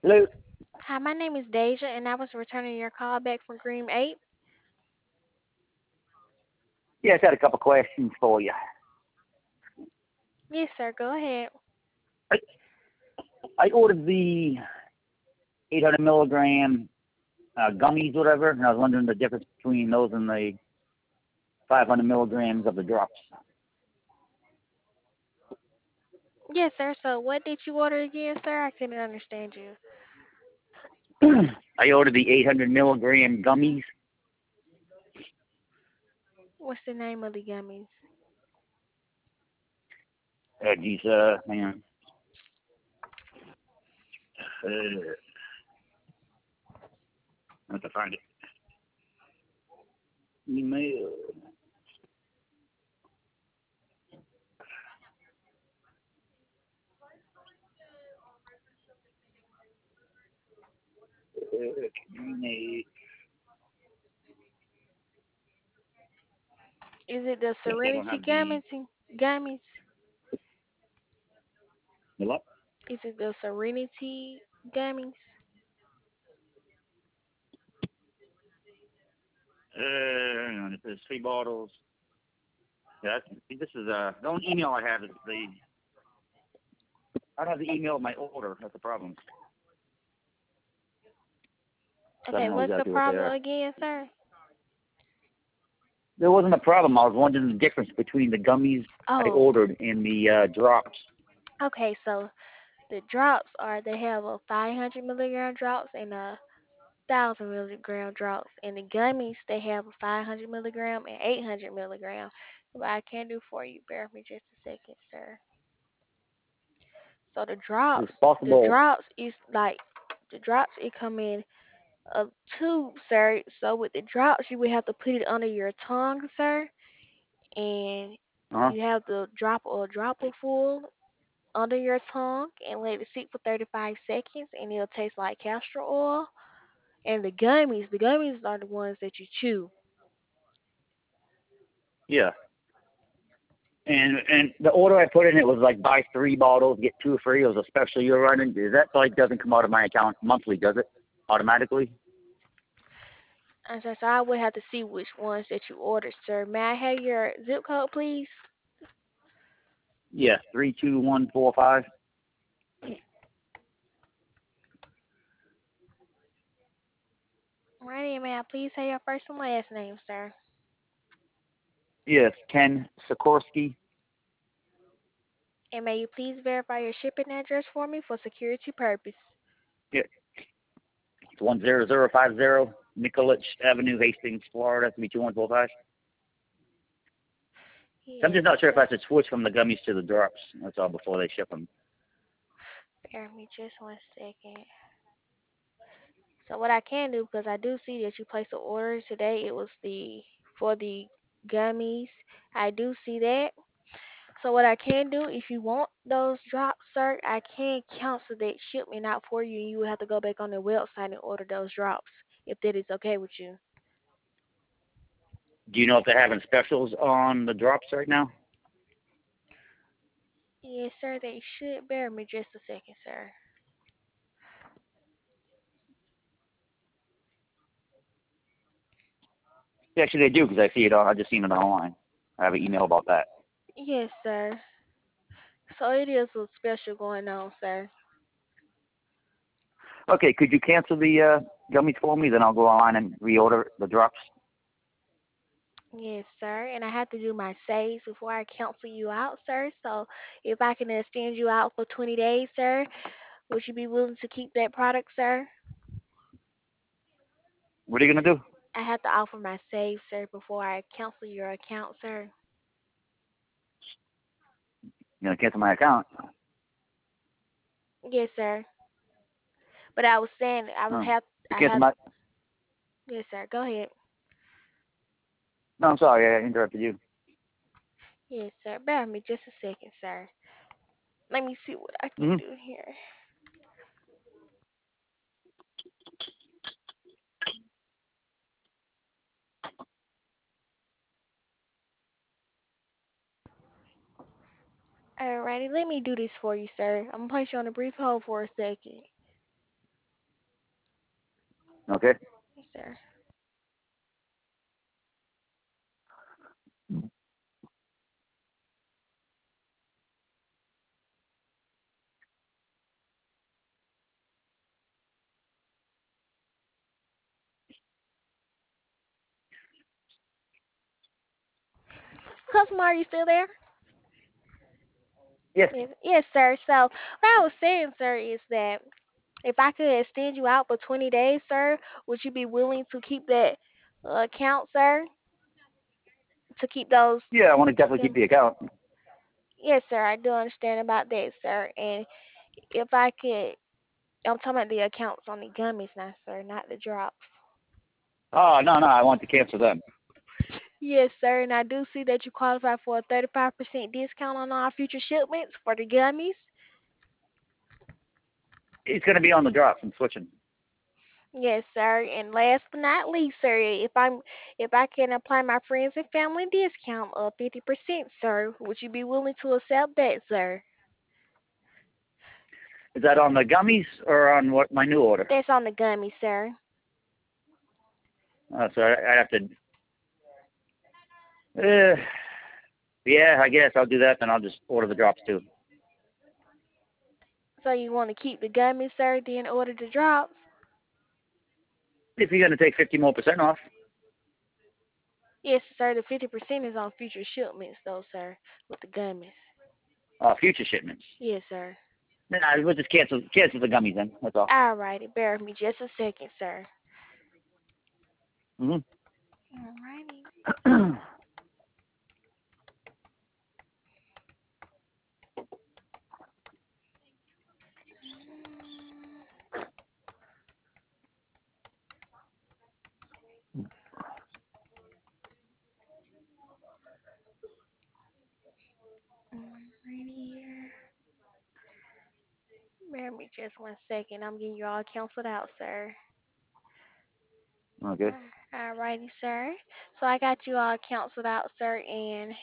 Hello. Hi, my name is Deja, and I was returning your call back from Green 8. Yes, I had a couple questions for you. Yes, sir, go ahead. I, I ordered the 800 milligram gummies, whatever, and I was wondering the difference between those and the 500 milligrams of the drops. Yes, sir, so what did you order again, sir? I couldn't understand you. I ordered the 800 milligram gummies. What's the name of the gummies? Hang on. I have to find it. Email. Email. Is it the Yes, I don't Serenity have the. Gummies? The what? Is it the Serenity Gummies? Hang on. It says 3 bottles. Yeah, this is the only email I have is the. I don't have the email of my order. That's the problem. So I Okay, don't know what's the exactly what they problem are. again, sir? There wasn't a problem. I was wondering the difference between the gummies I Oh, ordered and the drops. okay, so the drops they have a 500 milligram drops and a 1,000 milligram drops. And the gummies, they have a 500 milligram and 800 milligram. What I can do for you, bear with me just a second, sir. So It's the possible. drops is like the drops. It come in a tube, sir. So with the drops, you would have to put it under your tongue, sir, and Uh-huh. you have to drop a dropper full under your tongue and let it sit for 35 seconds, and it'll taste like castor oil. And the gummies are the ones that you chew. Yeah. And the order I put in it was like buy 3 bottles, get 2 free. It was a special you're running. Is that like doesn't come out of my account monthly, does it? Automatically? And so I would have to see which ones that you ordered, sir. May I have your zip code, please? Yes. 32145. Alrighty, and may I please have your first and last name, sir? Yes. Ken Sikorsky. And may you please verify your shipping address for me for security purpose? Yeah. It's 10050 Nicollet Avenue, Hastings, Florida. 32145. I'm Yes, just not sure if sir. I should switch from the gummies to the drops. That's all before they ship them. Bear with me just one second. So what I can do, because I do see that you placed an order today, it was the for the gummies. I do see that. So what I can do, if you want those drops, sir, I can cancel that shipment out for you, and you will have to go back on the website and order those drops, if that is okay with you. Do you know if they're having specials on the drops right now? Yes, sir, they should. Bear with me just a second, sir. Yeah, actually, they do because I see it. I just seen it online. I have an email about that. Yes, sir. So it is a special going on, sir. Okay, could you cancel the gummies for me? Then I'll go online and reorder the drops. Yes, sir. And I have to do my saves before I cancel you out, sir. So if I can extend you out for 20 days, sir, would you be willing to keep that product, sir? What are you gonna do? I have to offer my save, sir, before I cancel your account, sir. You gonna cancel my account? Yes, sir. But I was saying No. You I cancel have my? yes, sir. Go ahead. No, I'm sorry. I interrupted you. Yes, sir. Bear with me just a second, sir. Let me see what I can Hmm. do here. Alrighty, let me do this for you, sir. I'm gonna place you on a brief hold for a second. Okay. Yes, sir. Customer, are you still there? Yes. Yes, sir. So what I was saying, sir, is that if I could extend you out for 20 days, sir, would you be willing to keep that account, sir? To keep those? Yeah, I want to definitely keep Them? the account. Yes, sir. I do understand about that, sir. And if I could, I'm talking about the accounts on the gummies now, sir, not the drops. Oh, no, no, I want to cancel them. Yes, sir. And I do see that you qualify for a 35% discount on all future shipments for the gummies. It's going to be on the drops. I'm switching. Yes, sir. And last but not least, sir, if I can apply my friends and family discount of 50%, sir, would you be willing to accept that, sir? Is that on the gummies or on what my new order? That's on the gummy, sir. So I have to. Uh, yeah, I guess I'll do that. Then I'll just order the drops too. So you want to keep the gummy, sir, then order the drops? If you're going to take 50% more off, Yes, sir. The 50% is on future shipments, though, sir, with the gummies. future shipments. Yes, sir. Nah, we'll just cancel the gummies then. That's all. All righty. Bear with me just a second, sir. Mm-hmm. All righty. Alrighty here. Bear with me just 1 second. I'm getting you all canceled out, sir. Okay. Alrighty, sir. So I got you all canceled out, sir, and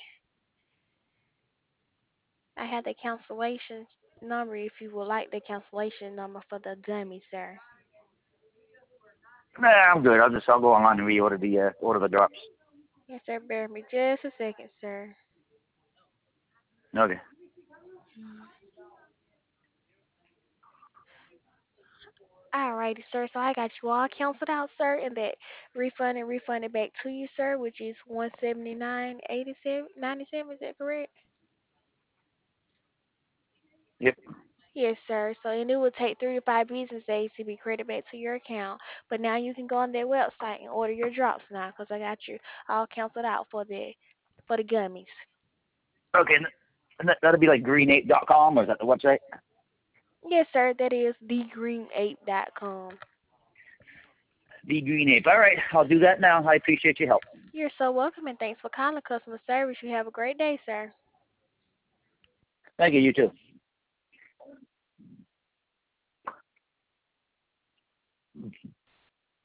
I have the cancellation number if you would like the cancellation number for the gummy, sir. Nah, I'm good. I'll go online and reorder the order the drops. Yes, sir. Bear with me just a second, sir. Okay. Alrighty, sir. So I got you all canceled out, sir, and that refunded back to you, sir, which is 179.87 97. Is that correct? Yep. Yes, sir. So and it will take 3 to 5 business days to be credited back to your account. But now you can go on their website and order your drops now, cause I got you all canceled out for the gummies. Okay. And that'll be like green8.com, or is that the website? Yes, sir. That is thegreen8.com. The Green Ape. All right. I'll do that now. I appreciate your help. You're so welcome, and thanks for calling customer service. You have a great day, sir. Thank you. You too.